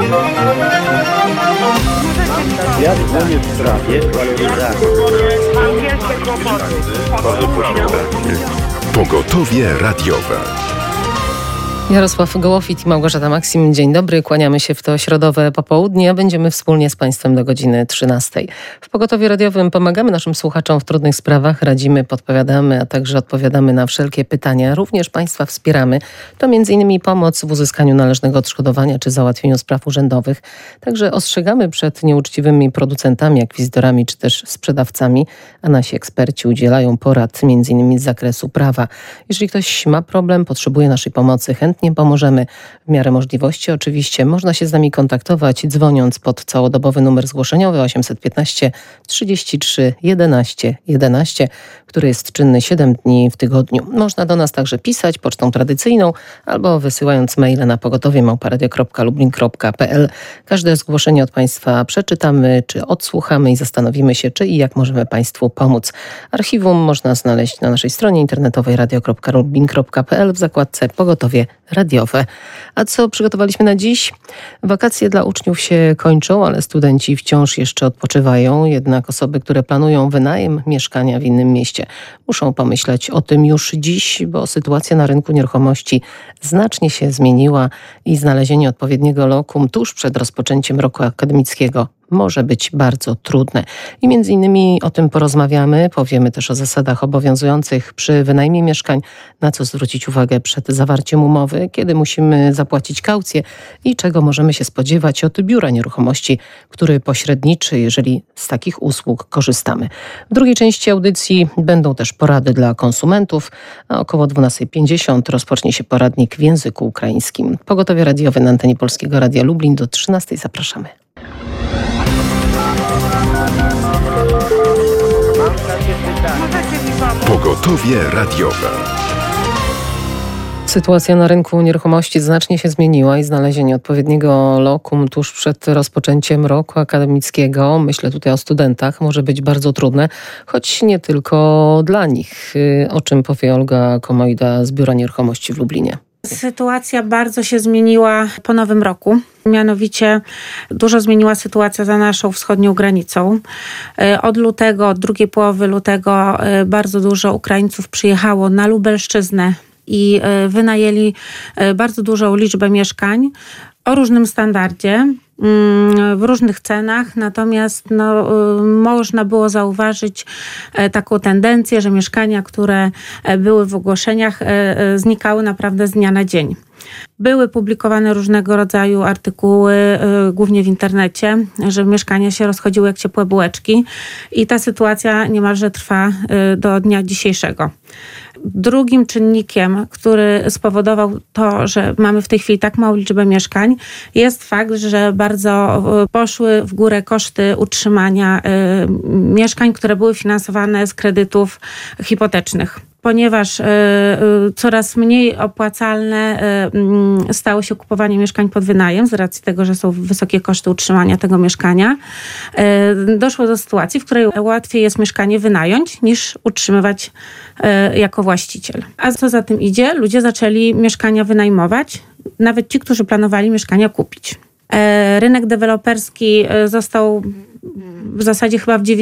Ja dzwonię w sprawie waloryzacji. Pogotowie radiowe. Jarosław Gołofit i Małgorzata Maksim. Dzień dobry, kłaniamy się w to środowe popołudnie, a będziemy wspólnie z Państwem do godziny 13. W Pogotowiu Radiowym pomagamy naszym słuchaczom w trudnych sprawach, radzimy, podpowiadamy, a także odpowiadamy na wszelkie pytania. Również Państwa wspieramy. To m.in. pomoc w uzyskaniu należnego odszkodowania czy załatwieniu spraw urzędowych. Także ostrzegamy przed nieuczciwymi producentami, akwizytorami czy też sprzedawcami, a nasi eksperci udzielają porad m.in. z zakresu prawa. Jeżeli ktoś ma problem, potrzebuje naszej pomocy, chętnie pomożemy w miarę możliwości. Oczywiście można się z nami kontaktować dzwoniąc pod całodobowy numer zgłoszeniowy 815 33 11 11, który jest czynny 7 dni w tygodniu. Można do nas także pisać pocztą tradycyjną albo wysyłając maile na pogotowie@radio.lublin.pl. Każde zgłoszenie od Państwa przeczytamy czy odsłuchamy i zastanowimy się, czy i jak możemy Państwu pomóc. Archiwum można znaleźć na naszej stronie internetowej radio.lublin.pl w zakładce Pogotowie radiowe. A co przygotowaliśmy na dziś? Wakacje dla uczniów się kończą, ale studenci wciąż jeszcze odpoczywają. Jednak osoby, które planują wynajem mieszkania w innym mieście, muszą pomyśleć o tym już dziś, bo sytuacja na rynku nieruchomości znacznie się zmieniła i znalezienie odpowiedniego lokum tuż przed rozpoczęciem roku akademickiego może być bardzo trudne. I między innymi o tym porozmawiamy. Powiemy też o zasadach obowiązujących przy wynajmie mieszkań, na co zwrócić uwagę przed zawarciem umowy, kiedy musimy zapłacić kaucję i czego możemy się spodziewać od biura nieruchomości, który pośredniczy, jeżeli z takich usług korzystamy. W drugiej części audycji będą też porady dla konsumentów, a około 12:50 rozpocznie się poradnik w języku ukraińskim. Pogotowie radiowe na antenie Polskiego Radia Lublin do 13:00. Zapraszamy. Pogotowie radiowe. Sytuacja na rynku nieruchomości znacznie się zmieniła i znalezienie odpowiedniego lokum tuż przed rozpoczęciem roku akademickiego, myślę tutaj o studentach, może być bardzo trudne, choć nie tylko dla nich. O czym powie Olga Komojda z Biura Nieruchomości w Lublinie. Sytuacja bardzo się zmieniła po nowym roku. Mianowicie dużo zmieniła sytuacja za naszą wschodnią granicą. Od lutego, od drugiej połowy lutego bardzo dużo Ukraińców przyjechało na Lubelszczyznę i wynajęli bardzo dużą liczbę mieszkań o różnym standardzie, w różnych cenach, natomiast można było zauważyć taką tendencję, że mieszkania, które były w ogłoszeniach, znikały naprawdę z dnia na dzień. Były publikowane różnego rodzaju artykuły, głównie w internecie, że mieszkania się rozchodziły jak ciepłe bułeczki i ta sytuacja niemalże trwa do dnia dzisiejszego. Drugim czynnikiem, który spowodował to, że mamy w tej chwili tak małą liczbę mieszkań, jest fakt, że bardzo poszły w górę koszty utrzymania mieszkań, które były finansowane z kredytów hipotecznych. Ponieważ coraz mniej opłacalne stało się kupowanie mieszkań pod wynajem z racji tego, że są wysokie koszty utrzymania tego mieszkania, doszło do sytuacji, w której łatwiej jest mieszkanie wynająć niż utrzymywać jako właściciel. A co za tym idzie, ludzie zaczęli mieszkania wynajmować, nawet ci, którzy planowali mieszkania kupić. Rynek deweloperski został w zasadzie chyba w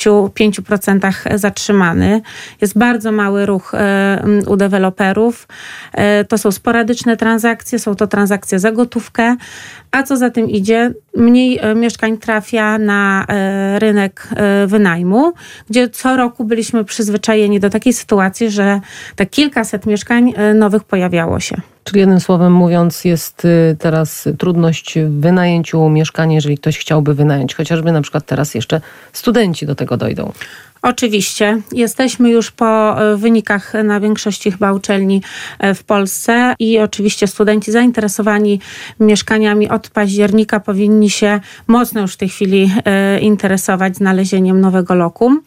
95% zatrzymany. Jest bardzo mały ruch u deweloperów. To są sporadyczne transakcje, są to transakcje za gotówkę, a co za tym idzie, mniej mieszkań trafia na rynek wynajmu, gdzie co roku byliśmy przyzwyczajeni do takiej sytuacji, że te kilkaset mieszkań nowych pojawiało się. Czyli jednym słowem mówiąc, jest teraz trudność w wynajęciu mieszkania, jeżeli ktoś chciałby wynająć, chociażby na przykład teraz jeszcze studenci do tego dojdą. Oczywiście. Jesteśmy już po wynikach na większości chyba uczelni w Polsce i oczywiście studenci zainteresowani mieszkaniami od października powinni się mocno już w tej chwili interesować znalezieniem nowego lokum.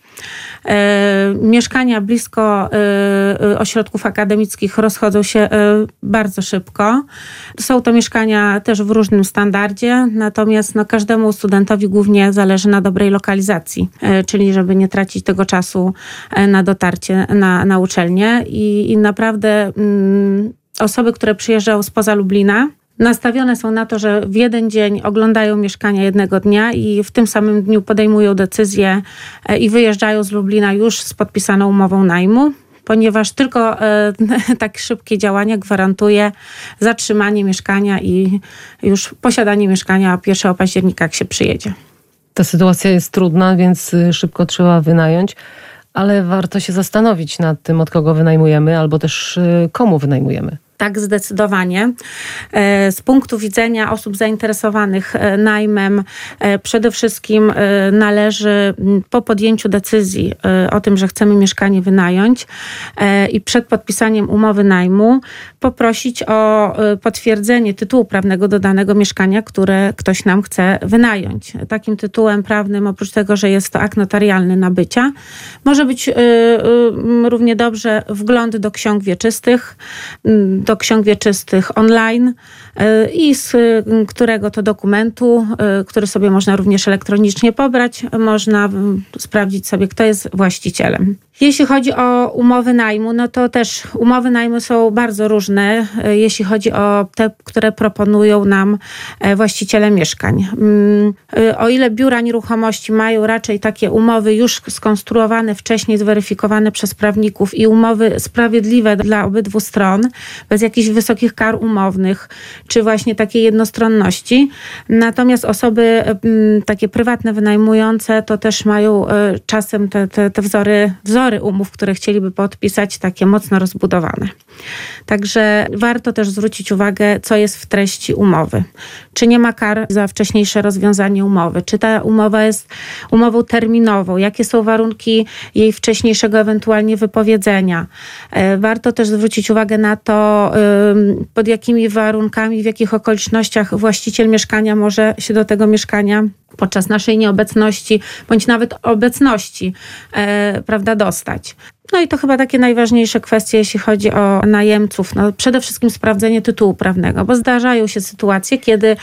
Mieszkania blisko ośrodków akademickich rozchodzą się bardzo szybko. Są to mieszkania też w różnym standardzie, natomiast każdemu studentowi głównie zależy na dobrej lokalizacji, czyli żeby nie tracić tego czasu na dotarcie na uczelnię i naprawdę osoby, które przyjeżdżają spoza Lublina, nastawione są na to, że w jeden dzień oglądają mieszkania jednego dnia i w tym samym dniu podejmują decyzję i wyjeżdżają z Lublina już z podpisaną umową najmu, ponieważ tylko tak szybkie działanie gwarantuje zatrzymanie mieszkania i już posiadanie mieszkania 1 października, jak się przyjedzie. Ta sytuacja jest trudna, więc szybko trzeba wynająć, ale warto się zastanowić nad tym, od kogo wynajmujemy, albo też komu wynajmujemy. Tak, zdecydowanie. Z punktu widzenia osób zainteresowanych najmem przede wszystkim należy po podjęciu decyzji o tym, że chcemy mieszkanie wynająć i przed podpisaniem umowy najmu poprosić o potwierdzenie tytułu prawnego do danego mieszkania, które ktoś nam chce wynająć. Takim tytułem prawnym, oprócz tego, że jest to akt notarialny nabycia, może być równie dobrze wgląd do ksiąg wieczystych, do ksiąg wieczystych online i z którego to dokumentu, który sobie można również elektronicznie pobrać, można sprawdzić sobie, kto jest właścicielem. Jeśli chodzi o umowy najmu, no to też umowy najmu są bardzo różne, jeśli chodzi o te, które proponują nam właściciele mieszkań. O ile biura nieruchomości mają raczej takie umowy już skonstruowane wcześniej, zweryfikowane przez prawników i umowy sprawiedliwe dla obydwu stron, bez jakichś wysokich kar umownych, czy właśnie takiej jednostronności. Natomiast osoby takie prywatne, wynajmujące, to też mają czasem te wzory umów, które chcieliby podpisać, takie mocno rozbudowane. Także warto też zwrócić uwagę, co jest w treści umowy. Czy nie ma kar za wcześniejsze rozwiązanie umowy? Czy ta umowa jest umową terminową? Jakie są warunki jej wcześniejszego ewentualnie wypowiedzenia? Warto też zwrócić uwagę na to, pod jakimi warunkami, w jakich okolicznościach właściciel mieszkania może się do tego mieszkania podczas naszej nieobecności, bądź nawet obecności, dostać. No i to chyba takie najważniejsze kwestie, jeśli chodzi o najemców. No, przede wszystkim sprawdzenie tytułu prawnego, bo zdarzają się sytuacje, kiedy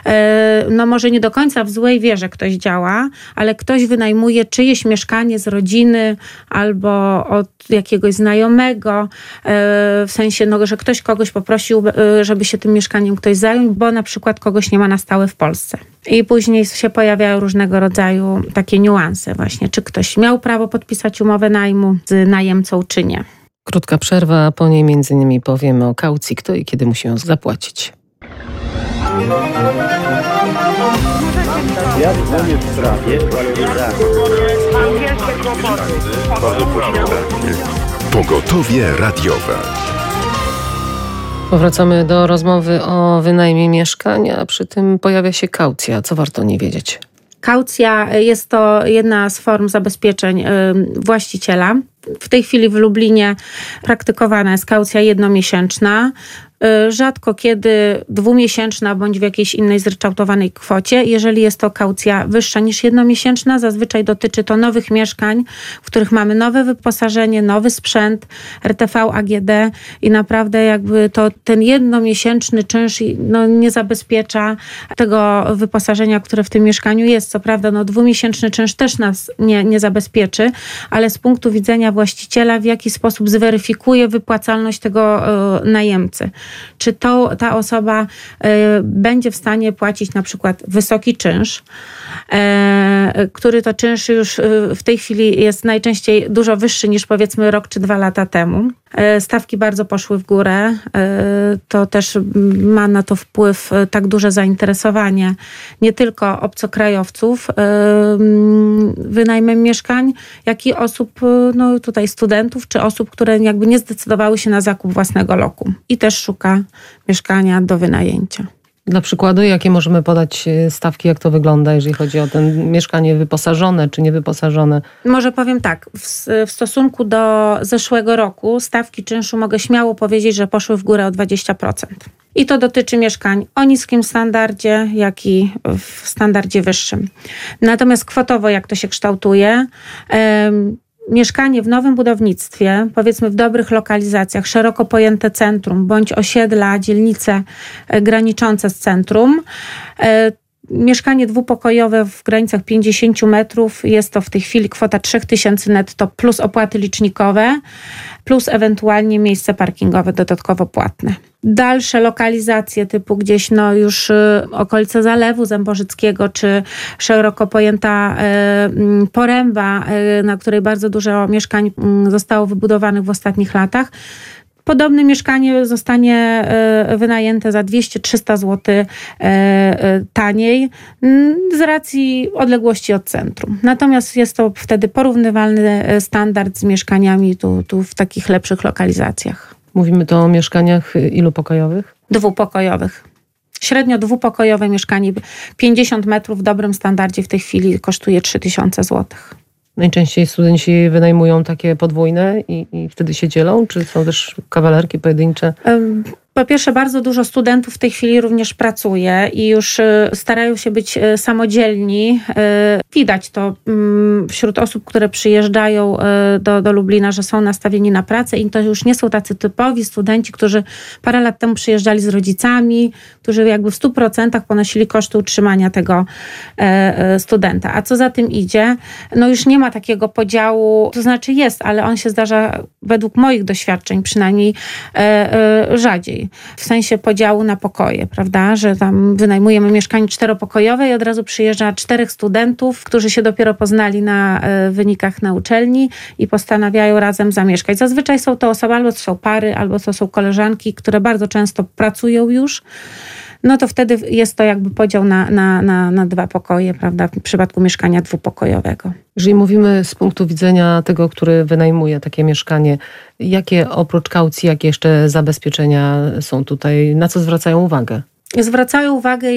może nie do końca w złej wierze ktoś działa, ale ktoś wynajmuje czyjeś mieszkanie z rodziny albo od jakiegoś znajomego, w sensie, że ktoś kogoś poprosił, żeby się tym mieszkaniem ktoś zajął, bo na przykład kogoś nie ma na stałe w Polsce. I później się pojawiają różnego rodzaju takie niuanse właśnie, czy ktoś miał prawo podpisać umowę najmu z najemcą, czy nie. Krótka przerwa, a po niej m.in. powiemy o kaucji, kto i kiedy musi ją zapłacić. Ja dzwonię w sprawie waloryzacji. Pogotowie radiowe. Powracamy do rozmowy o wynajmie mieszkania, przy tym pojawia się kaucja. Co warto nie wiedzieć? Kaucja jest to jedna z form zabezpieczeń właściciela. W tej chwili w Lublinie praktykowana jest kaucja jednomiesięczna. Rzadko kiedy 2-miesięczna bądź w jakiejś innej zryczałtowanej kwocie. Jeżeli jest to kaucja wyższa niż jednomiesięczna, zazwyczaj dotyczy to nowych mieszkań, w których mamy nowe wyposażenie, nowy sprzęt, RTV, AGD i naprawdę jakby to ten jednomiesięczny czynsz nie zabezpiecza tego wyposażenia, które w tym mieszkaniu jest. Co prawda 2-miesięczny czynsz też nas nie zabezpieczy, ale z punktu widzenia właściciela w jaki sposób zweryfikuje wypłacalność tego najemcy. Czy ta osoba będzie w stanie płacić na przykład wysoki czynsz, który to czynsz już w tej chwili jest najczęściej dużo wyższy niż powiedzmy rok czy 2 lata temu. Stawki bardzo poszły w górę. To też ma na to wpływ tak duże zainteresowanie nie tylko obcokrajowców wynajmem mieszkań, jak i osób, tutaj studentów, czy osób, które jakby nie zdecydowały się na zakup własnego lokum i też szuka mieszkania do wynajęcia. Dla przykładu, jakie możemy podać stawki, jak to wygląda, jeżeli chodzi o to mieszkanie wyposażone czy niewyposażone? Może powiem tak, w stosunku do zeszłego roku stawki czynszu mogę śmiało powiedzieć, że poszły w górę o 20%. I to dotyczy mieszkań o niskim standardzie, jak i w standardzie wyższym. Natomiast kwotowo, jak to się kształtuje, mieszkanie w nowym budownictwie, powiedzmy w dobrych lokalizacjach, szeroko pojęte centrum, bądź osiedla, dzielnice graniczące z centrum. Mieszkanie dwupokojowe w granicach 50 metrów, jest to w tej chwili kwota 3000 netto plus opłaty licznikowe, plus ewentualnie miejsce parkingowe dodatkowo płatne. dalsze lokalizacje typu gdzieś już okolice Zalewu Zemborzyckiego, czy szeroko pojęta Poręba, na której bardzo dużo mieszkań zostało wybudowanych w ostatnich latach. Podobne mieszkanie zostanie wynajęte za 200-300 zł taniej z racji odległości od centrum. Natomiast jest to wtedy porównywalny standard z mieszkaniami tu w takich lepszych lokalizacjach. Mówimy tu o mieszkaniach ilu pokojowych? 2-pokojowych. Średnio 2-pokojowe mieszkanie 50 metrów w dobrym standardzie w tej chwili kosztuje 3000 zł. Najczęściej studenci wynajmują takie podwójne i wtedy się dzielą? Czy są też kawalerki pojedyncze? Po pierwsze, bardzo dużo studentów w tej chwili również pracuje i już starają się być samodzielni. Widać to wśród osób, które przyjeżdżają do Lublina, że są nastawieni na pracę i to już nie są tacy typowi studenci, którzy parę lat temu przyjeżdżali z rodzicami, którzy jakby w 100% ponosili koszty utrzymania tego studenta. A co za tym idzie? Już nie ma takiego podziału, to znaczy jest, ale on się zdarza według moich doświadczeń przynajmniej rzadziej. W sensie podziału na pokoje, prawda? Że tam wynajmujemy mieszkanie 4-pokojowe i od razu przyjeżdża 4 studentów, którzy się dopiero poznali na wynikach na uczelni i postanawiają razem zamieszkać. Zazwyczaj są to osoby, albo to są pary, albo to są koleżanki, które bardzo często pracują już. To wtedy jest to jakby podział na 2 pokoje, prawda? W przypadku mieszkania 2-pokojowego. Jeżeli mówimy z punktu widzenia tego, który wynajmuje takie mieszkanie, jakie oprócz kaucji, jakie jeszcze zabezpieczenia są tutaj, na co zwracają uwagę? Zwracają uwagę,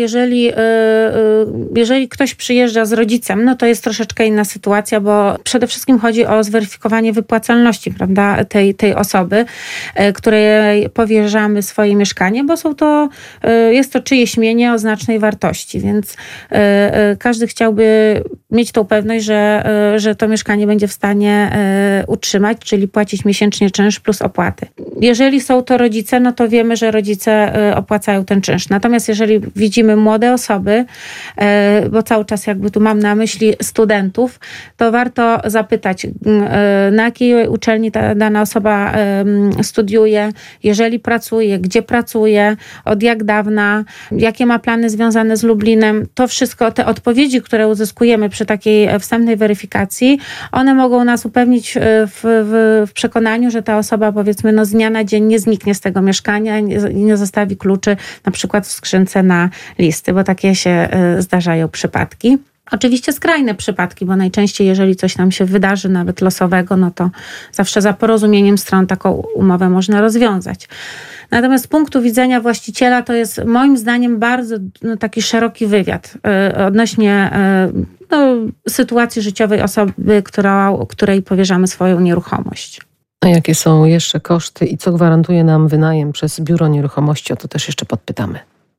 jeżeli ktoś przyjeżdża z rodzicem, to jest troszeczkę inna sytuacja, bo przede wszystkim chodzi o zweryfikowanie wypłacalności, prawda, tej osoby, której powierzamy swoje mieszkanie, bo jest to czyjeś mienie o znacznej wartości, więc każdy chciałby mieć tą pewność, że to mieszkanie będzie w stanie utrzymać, czyli płacić miesięcznie czynsz plus opłaty. Jeżeli są to rodzice, to wiemy, że rodzice opłacają ten czynsz. Natomiast jeżeli widzimy młode osoby, bo cały czas jakby tu mam na myśli studentów, to warto zapytać, na jakiej uczelni ta dana osoba studiuje, jeżeli pracuje, gdzie pracuje, od jak dawna, jakie ma plany związane z Lublinem. To wszystko, te odpowiedzi, które uzyskujemy przy takiej wstępnej weryfikacji, one mogą nas upewnić w przekonaniu, że ta osoba powiedzmy z dnia na dzień nie zniknie z tego mieszkania i nie zostawi kluczy na przykład w skrzynce na listy, bo takie się zdarzają przypadki. Oczywiście skrajne przypadki, bo najczęściej jeżeli coś nam się wydarzy, nawet losowego, to zawsze za porozumieniem stron taką umowę można rozwiązać. Natomiast z punktu widzenia właściciela to jest moim zdaniem bardzo taki szeroki wywiad odnośnie sytuacji życiowej osoby, której powierzamy swoją nieruchomość. A jakie są jeszcze koszty i co gwarantuje nam wynajem przez biuro nieruchomości? O to też jeszcze podpytamy.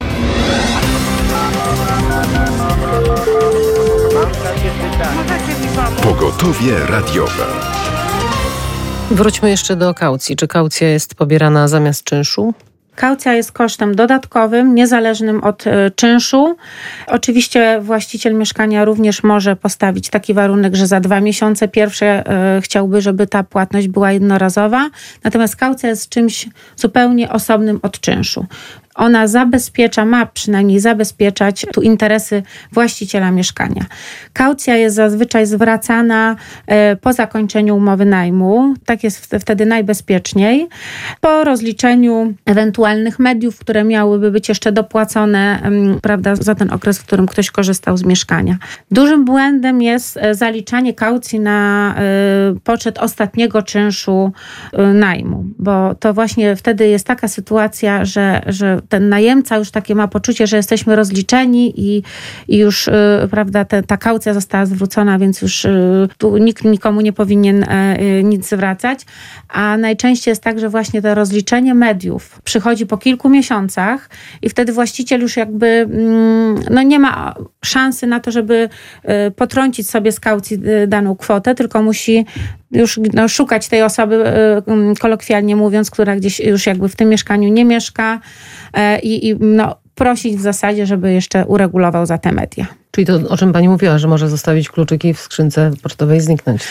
Pogotowie radiowe. Wróćmy jeszcze do kaucji. Czy kaucja jest pobierana zamiast czynszu? Kaucja jest kosztem dodatkowym, niezależnym od czynszu. Oczywiście właściciel mieszkania również może postawić taki warunek, że za 2 miesiące pierwsze chciałby, żeby ta płatność była jednorazowa. Natomiast kaucja jest czymś zupełnie osobnym od czynszu. Ona ma przynajmniej zabezpieczać tu interesy właściciela mieszkania. Kaucja jest zazwyczaj zwracana po zakończeniu umowy najmu. Tak jest wtedy najbezpieczniej. Po rozliczeniu ewentualnych mediów, które miałyby być jeszcze dopłacone, prawda, za ten okres, w którym ktoś korzystał z mieszkania. Dużym błędem jest zaliczanie kaucji na poczet ostatniego czynszu najmu, bo to właśnie wtedy jest taka sytuacja, że ten najemca już takie ma poczucie, że jesteśmy rozliczeni i już, prawda, ta kaucja została zwrócona, więc już tu nikt nikomu nie powinien nic zwracać. A najczęściej jest tak, że właśnie to rozliczenie mediów przychodzi po kilku miesiącach i wtedy właściciel już jakby nie ma szansy na to, żeby potrącić sobie z kaucji daną kwotę, tylko musi już szukać tej osoby, kolokwialnie mówiąc, która gdzieś już jakby w tym mieszkaniu nie mieszka i prosić w zasadzie, żeby jeszcze uregulował za te media. Czyli to, o czym pani mówiła, że może zostawić kluczyki w skrzynce pocztowej i zniknąć, tak?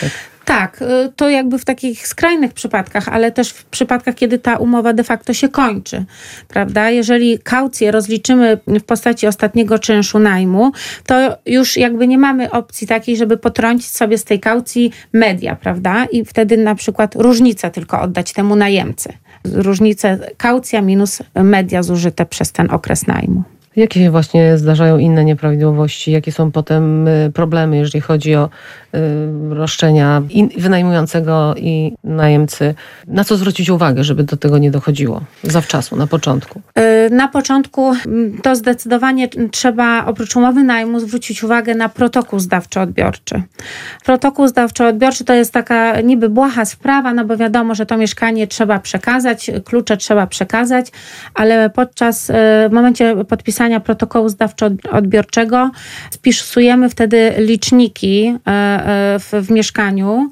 Tak, to jakby w takich skrajnych przypadkach, ale też w przypadkach, kiedy ta umowa de facto się kończy, prawda? Jeżeli kaucję rozliczymy w postaci ostatniego czynszu najmu, to już jakby nie mamy opcji takiej, żeby potrącić sobie z tej kaucji media, prawda? I wtedy na przykład różnicę tylko oddać temu najemcy. Różnicę kaucja minus media zużyte przez ten okres najmu. Jakie się właśnie zdarzają inne nieprawidłowości? Jakie są potem problemy, jeżeli chodzi o roszczenia wynajmującego i najemcy? Na co zwrócić uwagę, żeby do tego nie dochodziło zawczasu, na początku? Na początku to zdecydowanie trzeba oprócz umowy najmu zwrócić uwagę na protokół zdawczo-odbiorczy. Protokół zdawczo-odbiorczy to jest taka niby błaha sprawa, no bo wiadomo, że to mieszkanie trzeba przekazać, klucze trzeba przekazać, ale w momencie podpisania protokołu zdawczo-odbiorczego spisujemy wtedy liczniki w mieszkaniu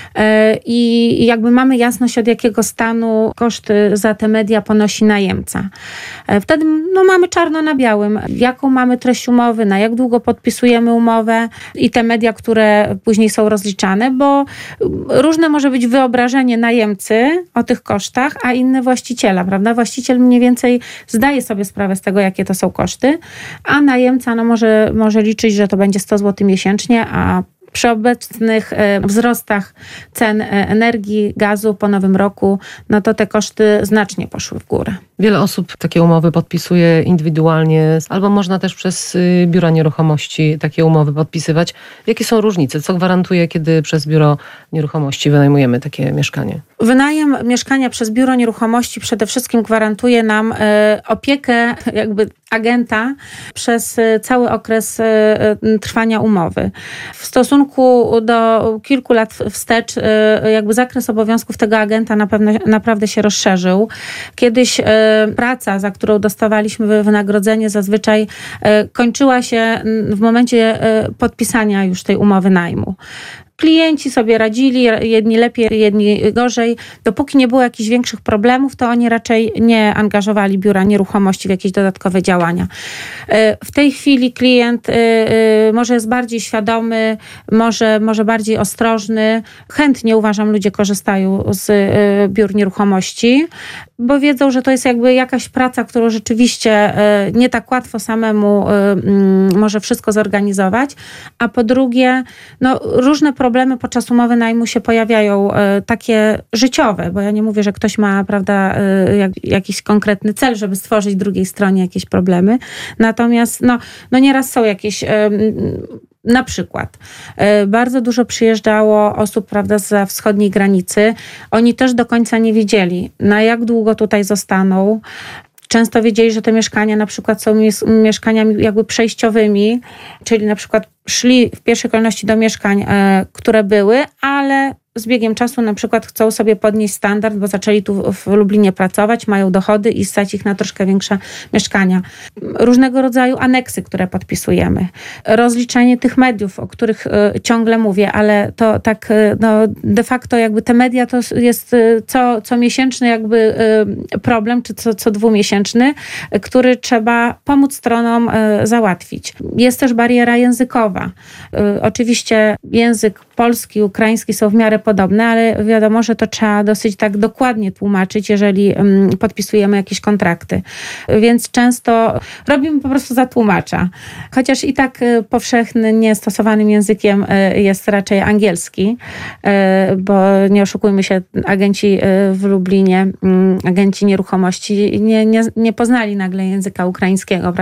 i jakby mamy jasność, od jakiego stanu koszty za te media ponosi najemca. Wtedy mamy czarno na białym, jaką mamy treść umowy, na jak długo podpisujemy umowę i te media, które później są rozliczane, bo różne może być wyobrażenie najemcy o tych kosztach, a inne właściciela, prawda? Właściciel mniej więcej zdaje sobie sprawę z tego, jakie to są koszty, a najemca może liczyć, że to będzie 100 zł miesięcznie, a przy obecnych wzrostach cen energii, gazu po nowym roku, no to te koszty znacznie poszły w górę. Wiele osób takie umowy podpisuje indywidualnie, albo można też przez biura nieruchomości takie umowy podpisywać. Jakie są różnice? Co gwarantuje, kiedy przez biuro nieruchomości wynajmujemy takie mieszkanie? Wynajem mieszkania przez biuro nieruchomości przede wszystkim gwarantuje nam opiekę jakby agenta przez cały okres trwania umowy. W stosunku do kilku lat wstecz jakby zakres obowiązków tego agenta naprawdę się rozszerzył. Kiedyś praca, za którą dostawaliśmy wynagrodzenie, zazwyczaj kończyła się w momencie podpisania już tej umowy najmu. Klienci sobie radzili, jedni lepiej, jedni gorzej. Dopóki nie było jakichś większych problemów, to oni raczej nie angażowali biura nieruchomości w jakieś dodatkowe działania. W tej chwili klient może jest bardziej świadomy, może bardziej ostrożny. Chętnie, uważam, ludzie korzystają z biur nieruchomości, bo wiedzą, że to jest jakby jakaś praca, którą rzeczywiście nie tak łatwo samemu może wszystko zorganizować. A po drugie, różne problemy podczas umowy najmu się pojawiają, takie życiowe, bo ja nie mówię, że ktoś ma, prawda, jakiś konkretny cel, żeby stworzyć drugiej stronie jakieś problemy. Natomiast nieraz są jakieś... Na przykład bardzo dużo przyjeżdżało osób, prawda, zza wschodniej granicy. Oni też do końca nie wiedzieli, na jak długo tutaj zostaną. Często wiedzieli, że te mieszkania na przykład są mieszkaniami jakby przejściowymi, czyli na przykład szli w pierwszej kolejności do mieszkań, które były, ale z biegiem czasu na przykład chcą sobie podnieść standard, bo zaczęli tu w Lublinie pracować, mają dochody i stać ich na troszkę większe mieszkania. Różnego rodzaju aneksy, które podpisujemy. Rozliczanie tych mediów, o których ciągle mówię, ale to tak de facto jakby te media to jest co miesięczny jakby problem, czy co dwumiesięczny, który trzeba pomóc stronom załatwić. Jest też bariera językowa. Oczywiście język polski, ukraiński są w miarę podobne, ale wiadomo, że to trzeba dosyć tak dokładnie tłumaczyć, jeżeli podpisujemy jakieś kontrakty. Więc często robimy po prostu za tłumacza. Chociaż i tak powszechnie stosowanym językiem jest raczej angielski, bo nie oszukujmy się, agenci w Lublinie, agenci nieruchomości nie poznali nagle języka ukraińskiego, prawda?